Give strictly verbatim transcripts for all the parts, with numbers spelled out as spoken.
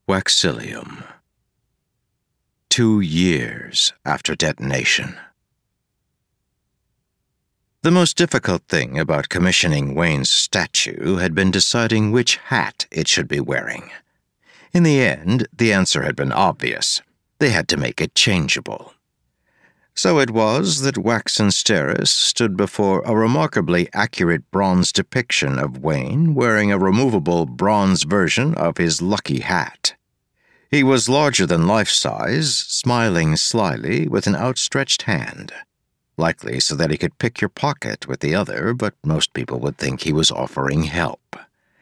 Waxilium. Two years after detonation. The most difficult thing about commissioning Wayne's statue had been deciding which hat it should be wearing. In the end, the answer had been obvious. They had to make it changeable. So it was that Wax and Steris stood before a remarkably accurate bronze depiction of Wayne wearing a removable bronze version of his lucky hat. He was larger than life-size, smiling slyly with an outstretched hand, likely so that he could pick your pocket with the other, but most people would think he was offering help.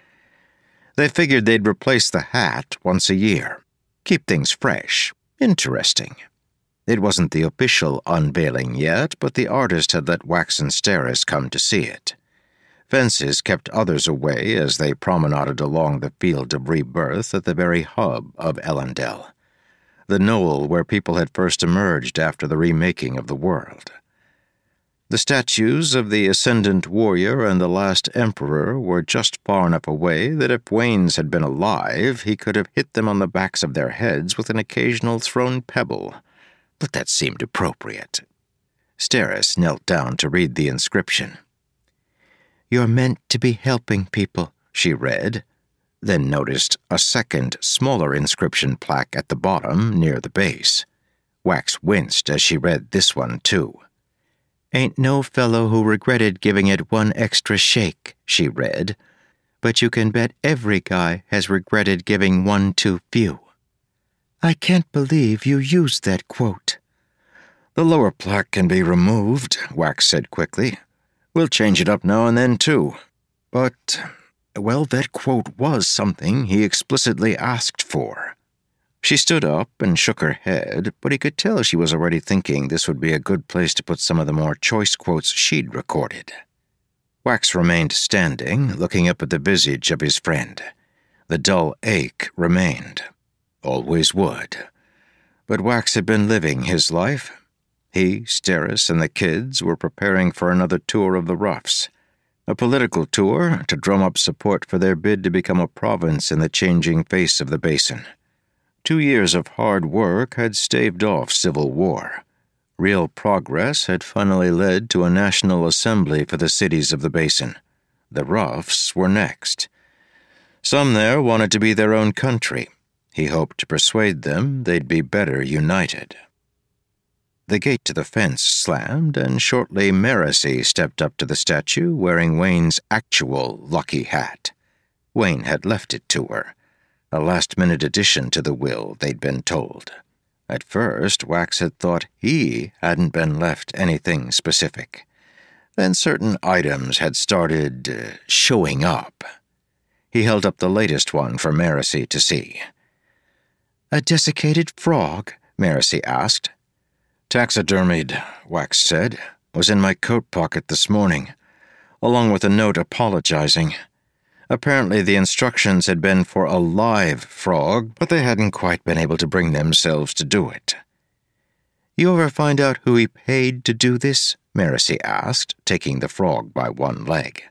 They figured they'd replace the hat once a year, keep things fresh, interesting. It wasn't the official unveiling yet, but the artist had let Wax and Steris come to see it. Fences kept others away as they promenaded along the field of rebirth at the very hub of Elendel, the knoll where people had first emerged after the remaking of the world. The statues of the Ascendant Warrior and the Last Emperor were just far enough away that if Wayne's had been alive, he could have hit them on the backs of their heads with an occasional thrown pebble. But that seemed appropriate. Steris knelt down to read the inscription. "You're meant to be helping people," she read, then noticed a second, smaller inscription plaque at the bottom near the base. Wax winced as she read this one, too. "Ain't no fellow who regretted giving it one extra shake," she read, "but you can bet every guy has regretted giving one too few." "I can't believe you used that quote." "The lower plaque can be removed," Wax said quickly. "We'll change it up now and then, too. But, well, that quote was something he explicitly asked for." She stood up and shook her head, but he could tell she was already thinking this would be a good place to put some of the more choice quotes she'd recorded. Wax remained standing, looking up at the visage of his friend. The dull ache remained. Always would. But Wax had been living his life. He, Steris, and the kids were preparing for another tour of the roughs, a political tour to drum up support for their bid to become a province in the changing face of the basin. Two years of hard work had staved off civil war. Real progress had finally led to a national assembly for the cities of the basin. The roughs were next. Some there wanted to be their own country. He hoped to persuade them they'd be better united. The gate to the fence slammed, and shortly Marasi stepped up to the statue wearing Wayne's actual lucky hat. Wayne had left it to her, a last-minute addition to the will, they'd been told. At first, Wax had thought he hadn't been left anything specific. Then certain items had started uh, showing up. He held up the latest one for Marasi to see. "A desiccated frog?" Marasi asked. "Taxidermied," Wax said, "was in my coat pocket this morning, along with a note apologizing. Apparently the instructions had been for a live frog, but they hadn't quite been able to bring themselves to do it." "You ever find out who he paid to do this?" Marasi asked, taking the frog by one leg.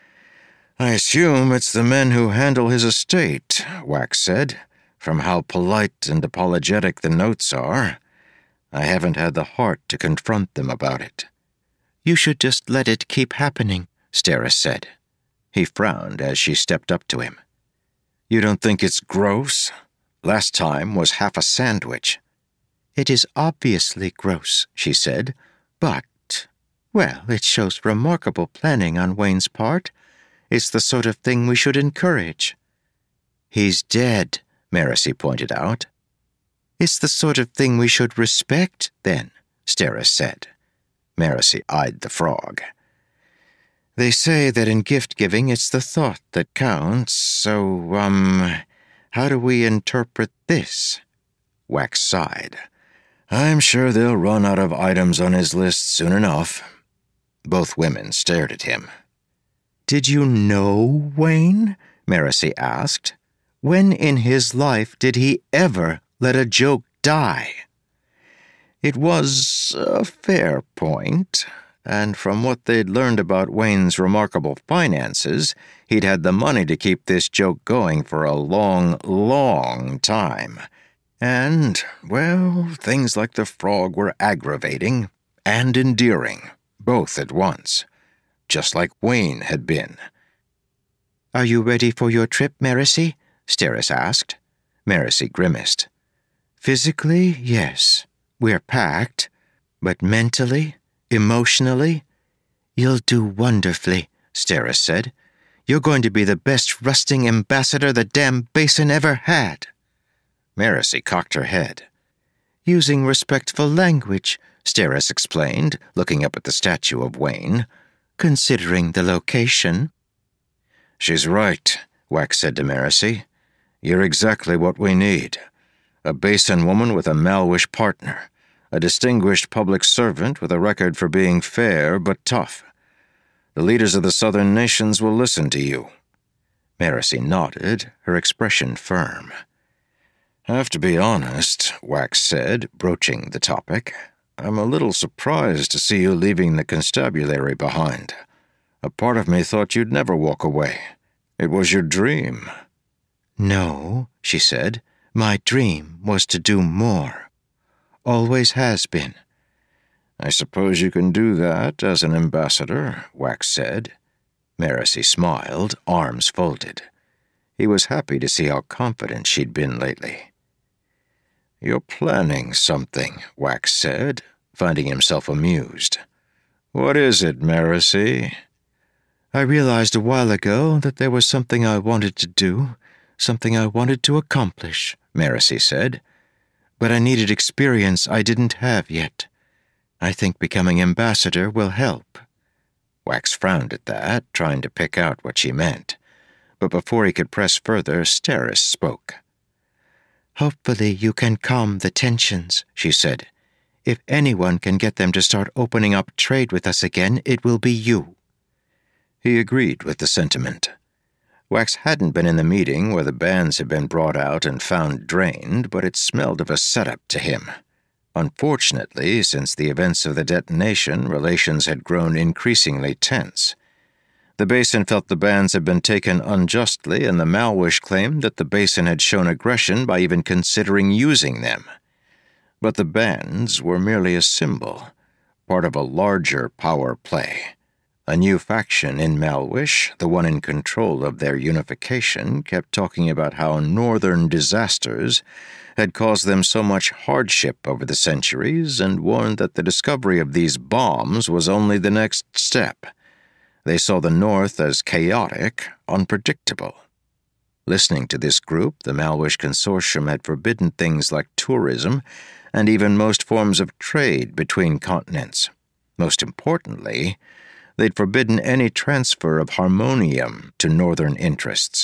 "I assume it's the men who handle his estate," Wax said, "from how polite and apologetic the notes are. I haven't had the heart to confront them about it." "You should just let it keep happening," Steris said. He frowned as she stepped up to him. "You don't think it's gross? Last time was half a sandwich." "It is obviously gross," she said, "but, well, it shows remarkable planning on Wayne's part. It's the sort of thing we should encourage." "He's dead," Marasi pointed out. "It's the sort of thing we should respect, then," Steris said. Marasi eyed the frog. "They say that in gift-giving it's the thought that counts, so, um, how do we interpret this?" Wax sighed. "I'm sure they'll run out of items on his list soon enough." Both women stared at him. "Did you know Wayne?" Marasi asked. "When in his life did he ever let a joke die?" It was a fair point, and from what they'd learned about Wayne's remarkable finances, He'd had the money to keep this joke going for a long, long time. And, well, things like the frog were aggravating and endearing, both at once, just like Wayne had been. "Are you ready for your trip, Marasi?" Steris asked. Marasi grimaced. "Physically, yes, we're packed. But mentally, emotionally, you'll do wonderfully," Steris said. "You're going to be the best rusting ambassador the damn basin ever had." Marasi cocked her head. "Using respectful language," Steris explained, looking up at the statue of Wayne. "Considering the location." "She's right," Wax said to Marasi. "You're exactly what we need. A basin woman with a Malwish partner. A distinguished public servant with a record for being fair but tough. The leaders of the southern nations will listen to you." Marasi nodded, her expression firm. "Have to be honest," Wax said, broaching the topic. "I'm a little surprised to see you leaving the constabulary behind. A part of me thought you'd never walk away. It was your dream." "No," she said. "My dream was to do more. Always has been." "I suppose you can do that as an ambassador," Wax said. Marasi smiled, arms folded. He was happy to see how confident she'd been lately. "You're planning something," Wax said, finding himself amused. "What is it, Marasi?" "I realized a while ago that there was something I wanted to do, something I wanted to accomplish," Marasi said. "But I needed experience I didn't have yet. I think becoming ambassador will help." Wax frowned at that, trying to pick out what she meant. But before he could press further, Steris spoke. "Hopefully you can calm the tensions," she said. "If anyone can get them to start opening up trade with us again, it will be you." He agreed with the sentiment. Wax hadn't been in the meeting where the bands had been brought out and found drained, but it smelled of a setup to him. Unfortunately, since the events of the detonation, relations had grown increasingly tense. The Basin felt the bands had been taken unjustly, and the Malwish claimed that the Basin had shown aggression by even considering using them. But the bands were merely a symbol, part of a larger power play. A new faction in Malwish, the one in control of their unification, kept talking about how northern disasters had caused them so much hardship over the centuries and warned that the discovery of these bombs was only the next step. They saw the North as chaotic, unpredictable. Listening to this group, the Malwish Consortium had forbidden things like tourism and even most forms of trade between continents. Most importantly, they'd forbidden any transfer of harmonium to northern interests.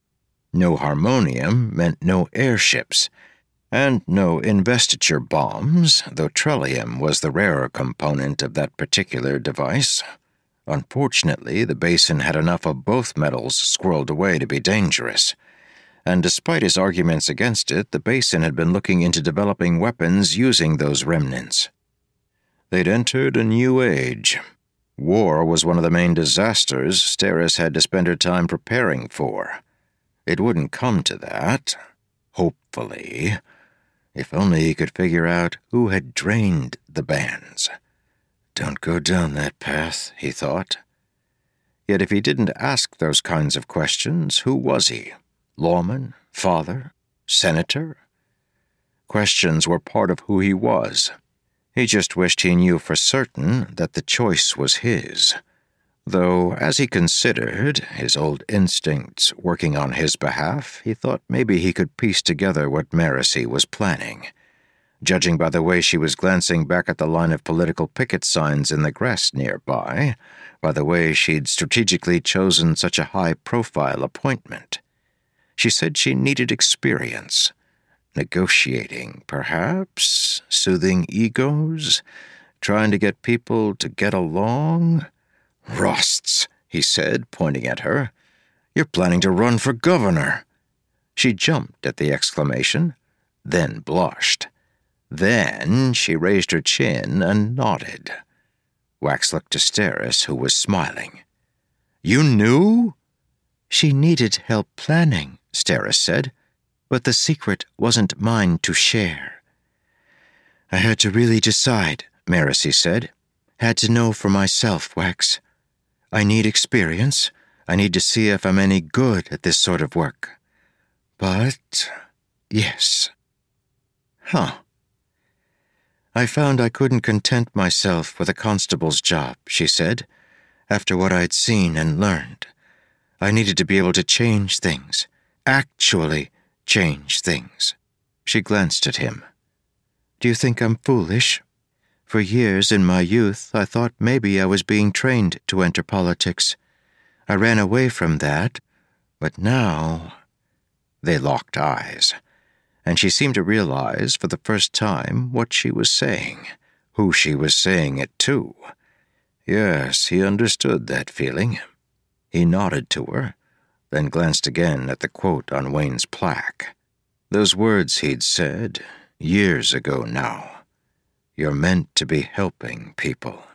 No harmonium meant no airships, and no investiture bombs, though trellium was the rarer component of that particular device. Unfortunately, the Basin had enough of both metals squirreled away to be dangerous, and despite his arguments against it, the Basin had been looking into developing weapons using those remnants. They'd entered a new age. War was one of the main disasters Steris had to spend her time preparing for. It wouldn't come to that, hopefully, if only he could figure out who had drained the bands. Don't go down that path, he thought. Yet if he didn't ask those kinds of questions, who was he? Lawman? Father? Senator? Questions were part of who he was. He just wished he knew for certain that the choice was his. Though, as he considered, his old instincts working on his behalf, he thought maybe he could piece together what Marasi was planning. Judging by the way she was glancing back at the line of political picket signs in the grass nearby, by the way she'd strategically chosen such a high-profile appointment. She said she needed experience. Negotiating, perhaps, soothing egos, trying to get people to get along. "Rosts," he said, pointing at her. "You're planning to run for governor." She jumped at the exclamation, then blushed. Then she raised her chin and nodded. Wax looked to Steris, who was smiling. "You knew?" She needed help planning, Steris said, but the secret wasn't mine to share. I had to really decide, Marasi said. Had to know for myself, Wax. I need experience. I need to see if I'm any good at this sort of work. But, yes. Huh. I found I couldn't content myself with a constable's job, she said, after what I'd seen and learned. I needed to be able to change things, actually change things. She glanced at him. Do you think I'm foolish? For years in my youth, I thought maybe I was being trained to enter politics. I ran away from that, but now... They locked eyes, and she seemed to realize for the first time what she was saying, who she was saying it to. Yes, he understood that feeling. He nodded to her, then glanced again at the quote on Wayne's plaque. Those words he'd said, years ago now. You're meant to be helping people.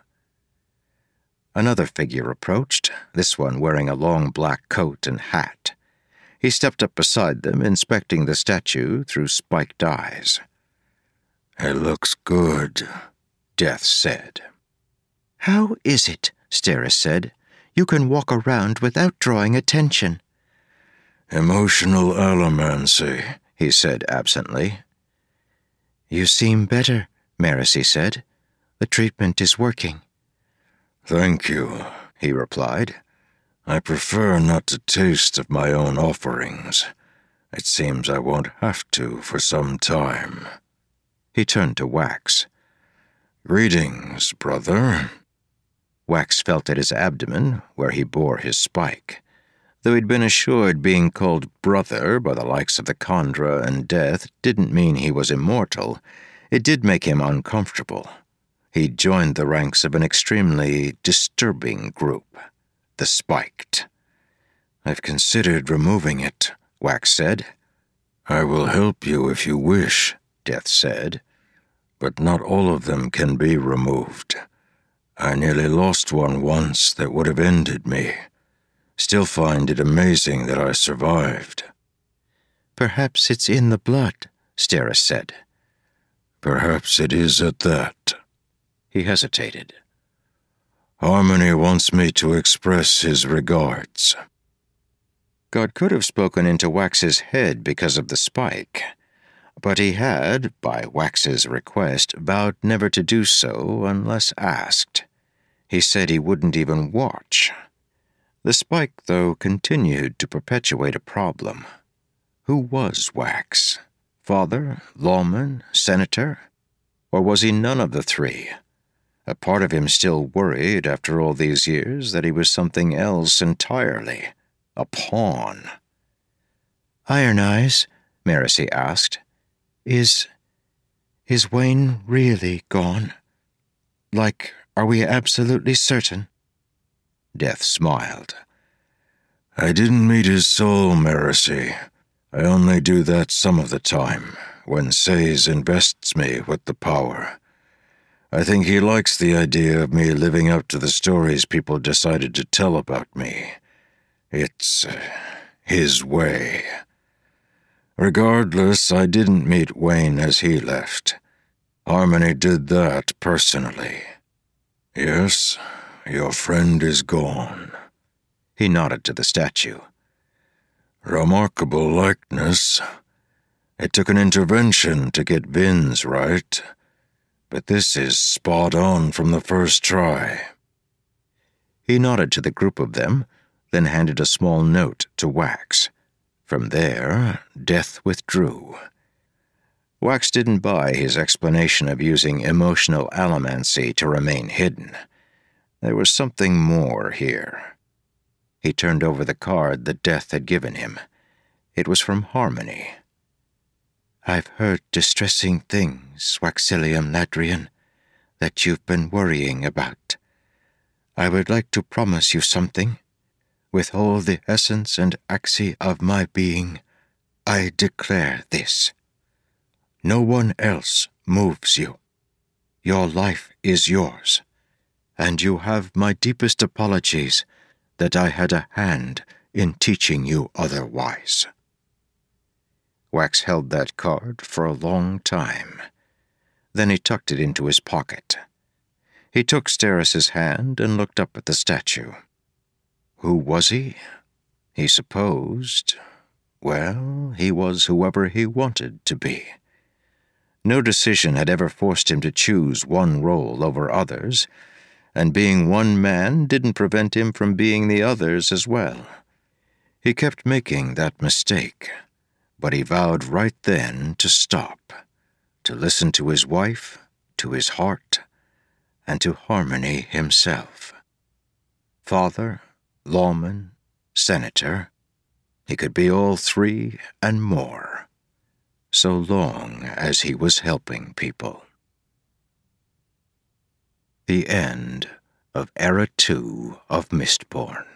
Another figure approached, this one wearing a long black coat and hat. He stepped up beside them, inspecting the statue through spiked eyes. It looks good, Death said. How is it, Steris said, you can walk around without drawing attention? Emotional allomancy, he said absently. You seem better, Marasi said. The treatment is working. Thank you, he replied. I prefer not to taste of my own offerings. It seems I won't have to for some time. He turned to Wax. Greetings, brother. Wax felt at his abdomen, where he bore his spike. Though he'd been assured being called brother by the likes of the Kandra and Death didn't mean he was immortal, it did make him uncomfortable. He'd joined the ranks of an extremely disturbing group. The Spiked. I've considered removing it, Wax said. I will help you if you wish, Death said. But not all of them can be removed. I nearly lost one once that would have ended me. Still find it amazing that I survived. Perhaps it's in the blood, Steris said. Perhaps it is at that. He hesitated. Harmony wants me to express his regards. God could have spoken into Wax's head because of the spike, but he had, by Wax's request, vowed never to do so unless asked. He said he wouldn't even watch. The spike, though, continued to perpetuate a problem. Who was Wax? Father, lawman, senator? Or was he none of the three? A part of him still worried, after all these years, that he was something else entirely. A pawn. Iron Eyes, Marasi asked, is... is Wayne really gone? Like, are we absolutely certain? Death smiled. I didn't meet his soul, Marasi. I only do that some of the time, when Sayes invests me with the power. I think he likes the idea of me living up to the stories people decided to tell about me. It's uh, his way. Regardless, I didn't meet Wayne as he left. Harmony did that personally. Yes, your friend is gone. He nodded to the statue. Remarkable likeness. It took an intervention to get Vin's right. But this is spot on from the first try. He nodded to the group of them, then handed a small note to Wax. From there, Death withdrew. Wax didn't buy his explanation of using emotional allomancy to remain hidden. There was something more here. He turned over the card that Death had given him. It was from Harmony. I've heard distressing things, Waxilium Ladrian, that you've been worrying about. I would like to promise you something. With all the essence and axis of my being, I declare this. No one else moves you. Your life is yours, and you have my deepest apologies that I had a hand in teaching you otherwise." Wax held that card for a long time. Then he tucked it into his pocket. He took Steris's hand and looked up at the statue. Who was he? He supposed, well, he was whoever he wanted to be. No decision had ever forced him to choose one role over others, and being one man didn't prevent him from being the others as well. He kept making that mistake, but he vowed right then to stop, to listen to his wife, to his heart, and to Harmony himself. Father, lawman, senator, he could be all three and more, so long as he was helping people. The end of Era two of Mistborn.